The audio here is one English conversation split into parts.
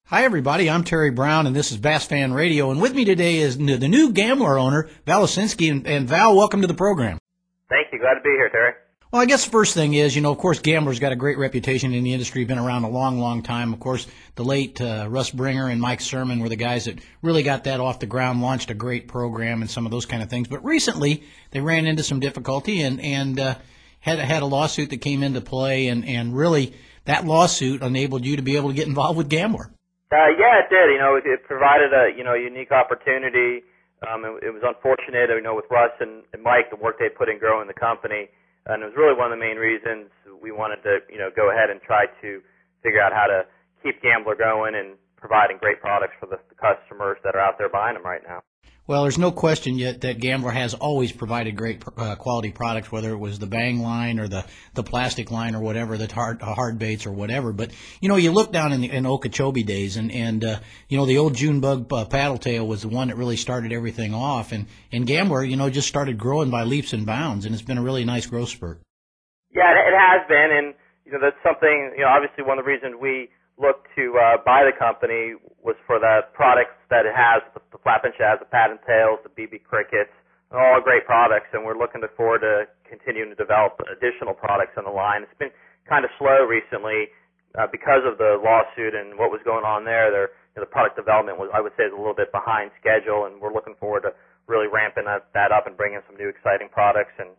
Hi, everybody. I'm Terry Brown, and this is Bass Fan Radio. And with me today is the new Gambler owner, Val Osinski. And Val, welcome to the program. Thank you. Glad to be here, Terry. Well, I guess the first thing is, of course, Gambler's got a great reputation in the industry, been around a long, long time. Of course, the late Russ Bringer and Mike Sermon were the guys that really got that off the ground, launched a great program and some of those kind of things. But recently, they ran into some difficulty and had a lawsuit that came into play, and really that lawsuit enabled you to be able to get involved with Gambler. Yeah, it did. It provided a unique opportunity. It was unfortunate, with Russ and Mike, the work they put in growing the company, and it was really one of the main reasons we wanted to, go ahead and try to figure out how to keep Gambler going and providing great products for the customers that are out there buying them right now. Well, there's no question yet that Gambler has always provided great quality products, whether it was the Bang line or the plastic line or whatever, the hard baits or whatever. But, you look down in Okeechobee days and the old June bug paddle tail was the one that really started everything off. And Gambler, just started growing by leaps and bounds, and it's been a really nice growth spurt. Yeah, it has been. And, that's something, obviously one of the reasons we looked to buy the company was for the products that it has, the Flappin' Shad, the Patent Tails, the BB Crickets, all great products, and we're looking forward to continuing to develop additional products in the line. It's been kind of slow recently because of the lawsuit and what was going on there. The product development was, I would say, is a little bit behind schedule, and we're looking forward to really ramping that up and bringing some new exciting products and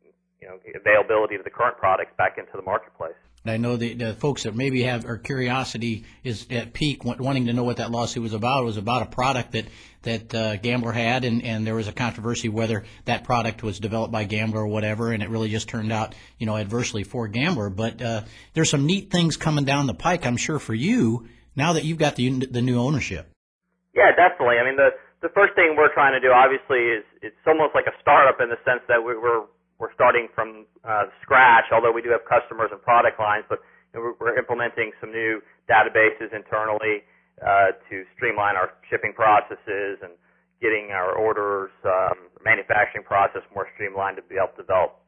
availability of the current products back into the marketplace. I know the folks that maybe have or curiosity is at peak wanting to know what that lawsuit was about. It was about a product that Gambler had, and there was a controversy whether that product was developed by Gambler or whatever, and it really just turned out, adversely for Gambler. But there's some neat things coming down the pike, I'm sure, for you now that you've got the new ownership. Yeah, definitely. I mean, the first thing we're trying to do, obviously, is it's almost like a startup in the sense that we're starting from scratch, although we do have customers and product lines, but we're implementing some new databases internally to streamline our shipping processes and getting our orders, manufacturing process more streamlined to be able to develop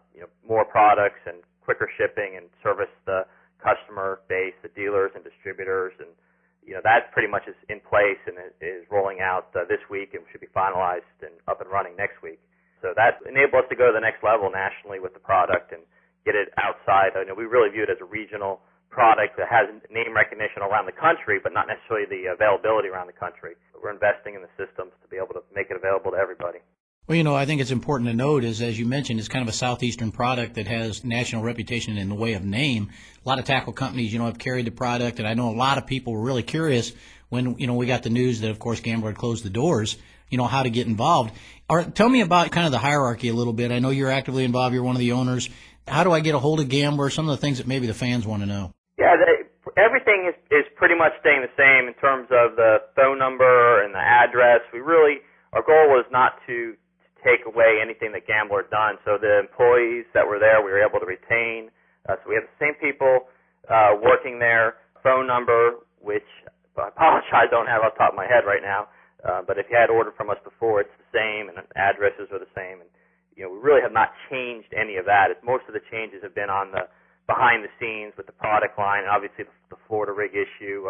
more products and quicker shipping and service the customer base, the dealers and distributors, and that pretty much is in place and is rolling out this week and should be finalized and up and running next week. So that enables us to go to the next level nationally with the product and get it outside. We really view it as a regional product that has name recognition around the country, but not necessarily the availability around the country. We're investing in the systems to be able to make it available to everybody. Well, I think it's important to note is, as you mentioned, it's kind of a southeastern product that has national reputation in the way of name. A lot of tackle companies, have carried the product, and I know a lot of people were really curious when, we got the news that, of course, Gambler had closed the doors, how to get involved. Tell me about kind of the hierarchy a little bit. I know you're actively involved. You're one of the owners. How do I get a hold of Gambler? Some of the things that maybe the fans want to know. Yeah, everything is pretty much staying the same in terms of the phone number and the address. Our goal was not to take away anything that Gambler had done. So the employees that were there, we were able to retain. So we have the same people working there. Phone number, which I apologize, I don't have off the top of my head right now. But if you had ordered from us before, it's the same, and addresses are the same. And we really have not changed any of that. Most of the changes have been on the behind the scenes with the product line, and obviously the Florida rig issue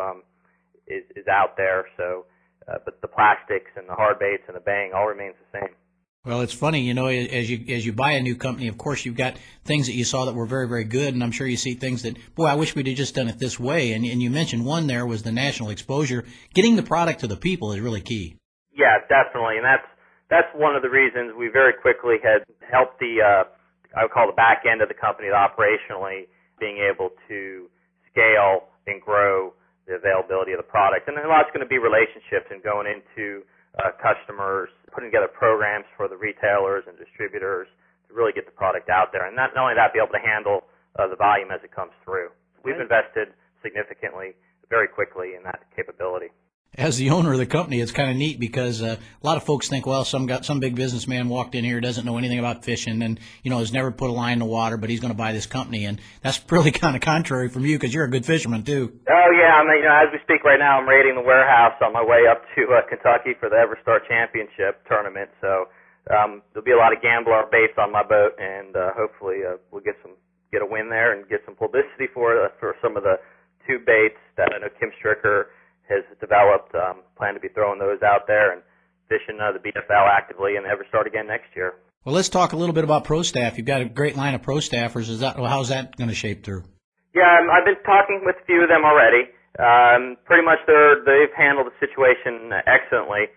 is out there. So, but the plastics and the hard baits and the Bang all remains the same. Well, it's funny, as you buy a new company, of course, you've got things that you saw that were very, very good, and I'm sure you see things that, boy, I wish we'd have just done it this way. And you mentioned one there was the national exposure. Getting the product to the people is really key. Yeah, definitely, and that's one of the reasons we very quickly had helped I would call the back end of the company, operationally being able to scale and grow the availability of the product. And a lot's going to be relationships and going into customers, putting together programs for the retailers and distributors to really get the product out there. And not only that, be able to handle the volume as it comes through. We've invested significantly, very quickly in that capability. As the owner of the company, it's kind of neat because a lot of folks think, well, some big businessman walked in here, doesn't know anything about fishing, and has never put a line in the water, but he's going to buy this company, and that's really kind of contrary from you because you're a good fisherman too. Oh yeah, as we speak right now, I'm raiding the warehouse on my way up to Kentucky for the EverStar Championship tournament. So there'll be a lot of Gambler baits on my boat, and hopefully we'll get a win there and get some publicity for some of the tube baits that I know Kim Stricker has developed. Plan to be throwing those out there and fishing the BFL actively and ever start again next year. Well, let's talk a little bit about Pro Staff. You've got a great line of Pro Staffers. How's that going to shape through? Yeah, I've been talking with a few of them already. Pretty much they've handled the situation excellently.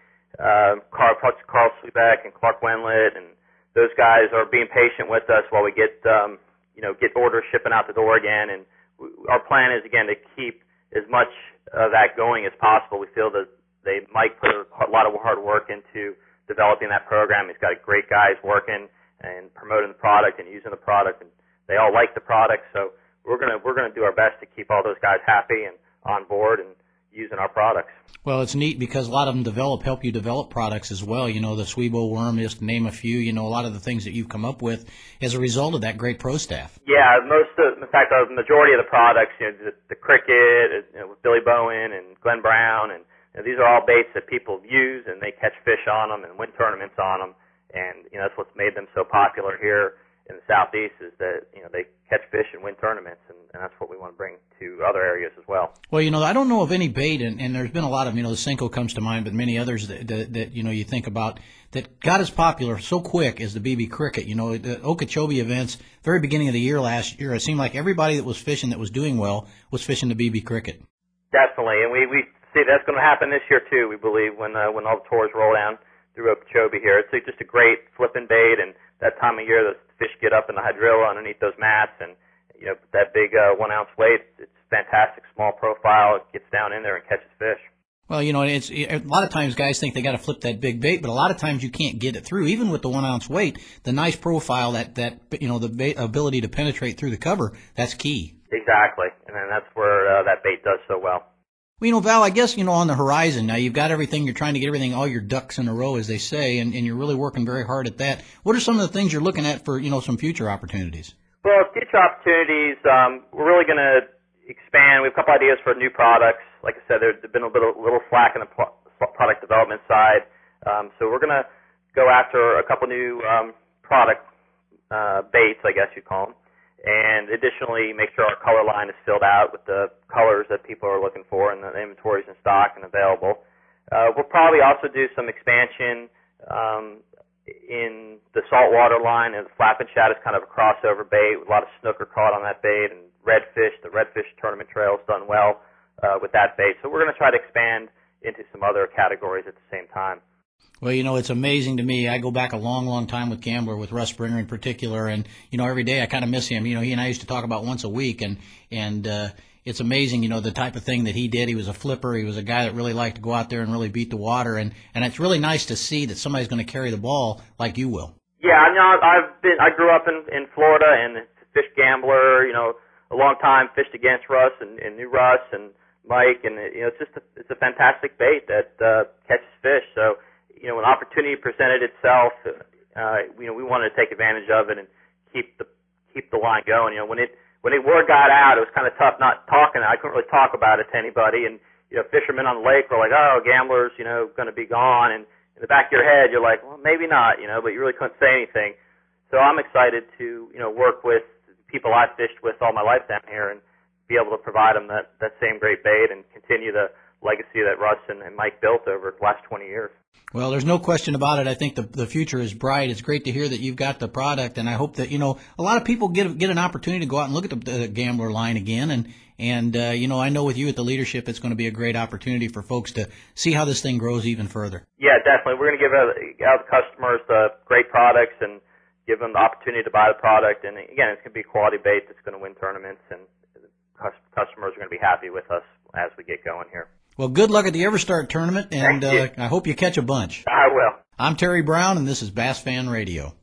Carl Sweebeck and Clark Wenlet, and those guys are being patient with us while we get orders shipping out the door again. And our plan is again to keep as much of that going as possible. We feel that Mike put a lot of hard work into developing that program. He's got great guys working and promoting the product and using the product, and they all like the product. So we're gonna do our best to keep all those guys happy and on board and using our products. Well, it's neat because a lot of them help you develop products as well. You know, the Swebo worm, just to name a few. You know, a lot of the things that you've come up with as a result of that great Pro Staff. Yeah, in fact, the majority of the products, the cricket, with Billy Bowen and Glenn Brown, and these are all baits that people use and they catch fish on them and win tournaments on them. And that's what's made them so popular here in the Southeast, is that they catch fish and win tournaments, and that's what we want to bring to other areas as well. Well, I don't know of any bait, and there's been a lot of, the Senko comes to mind, but many others that you think about that got as popular so quick as the BB cricket. The Okeechobee events, very beginning of the year last year, it seemed like everybody that was fishing that was doing well was fishing the BB cricket. Definitely, and we see that's going to happen this year too. We believe when all the tours roll down through Okeechobee here, it's just a great flipping bait, and that time of year the fish get up in the hydrilla underneath those mats, and that big 1 ounce weight, it's fantastic, small profile, it gets down in there and catches fish. Well, it's a lot of times guys think they got to flip that big bait, but a lot of times you can't get it through, even with the 1 ounce weight. The nice profile, the bait ability to penetrate through the cover, that's key. Exactly, and then that's where that bait does so well. Well, Val, I guess, on the horizon now, you've got everything, you're trying to get everything, all your ducks in a row, as they say, and you're really working very hard at that. What are some of the things you're looking at for, some future opportunities? Well, future opportunities, we're really going to expand. We have a couple ideas for new products. Like I said, there's been a little slack in the product development side. So we're going to go after a couple new product baits, I guess you'd call them. And additionally, make sure our color line is filled out with the colors that people are looking for and the inventory's in stock and available. We'll probably also do some expansion in the saltwater line, and the Flappin' Shad is kind of a crossover bait with a lot of snooker caught on that bait, and redfish. The redfish tournament trail's done well with that bait. So we're going to try to expand into some other categories at the same time. Well, it's amazing to me. I go back a long, long time with Gambler, with Russ Springer in particular, and, every day I kind of miss him. He and I used to talk about once a week, and it's amazing, the type of thing that he did. He was a flipper. He was a guy that really liked to go out there and really beat the water, and it's really nice to see that somebody's going to carry the ball like you will. Yeah, I grew up in Florida and fished Gambler, a long time, fished against Russ and knew Russ and Mike, and it's a fantastic bait that catches fish. So when opportunity presented itself, we wanted to take advantage of it and keep the line going. When the word got out, it was kind of tough not talking. I couldn't really talk about it to anybody, and fishermen on the lake were like, "Oh, Gambler's going to be gone," and in the back of your head, you're like, "Well, maybe not," but you really couldn't say anything. So I'm excited to work with people I've fished with all my life down here and be able to provide them that same great bait and continue the legacy that Russ and Mike built over the last 20 years. Well, there's no question about it. I think the future is bright. It's great to hear that you've got the product, and I hope that a lot of people get an opportunity to go out and look at the Gambler line again. And I know with you at the leadership, it's going to be a great opportunity for folks to see how this thing grows even further. Yeah, definitely. We're going to give out the customers the great products and give them the opportunity to buy the product. And again, it's going to be a quality bait that's going to win tournaments, and customers are going to be happy with us as we get going here. Well, good luck at the EverStart tournament, and I hope you catch a bunch. I will. I'm Terry Brown, and this is Bass Fan Radio.